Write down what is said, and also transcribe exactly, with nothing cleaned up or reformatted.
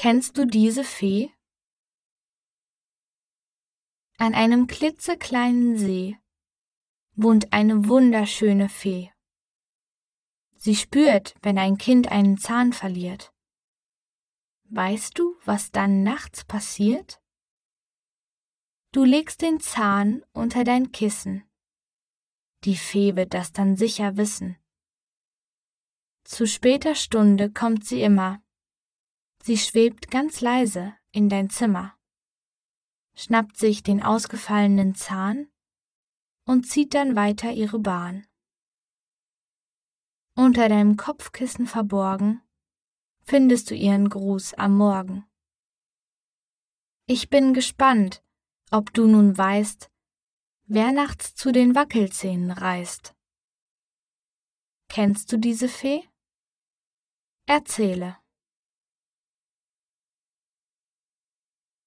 Kennst du diese Fee? An einem klitzekleinen See wohnt eine wunderschöne Fee. Sie spürt, wenn ein Kind einen Zahn verliert. Weißt du, was dann nachts passiert? Du legst den Zahn unter dein Kissen. Die Fee wird das dann sicher wissen. Zu später Stunde kommt sie immer. Sie schwebt ganz leise in dein Zimmer, schnappt sich den ausgefallenen Zahn und zieht dann weiter ihre Bahn. Unter deinem Kopfkissen verborgen findest du ihren Gruß am Morgen. Ich bin gespannt, ob du nun weißt, wer nachts zu den Wackelzähnen reist. Kennst du diese Fee? Erzähle.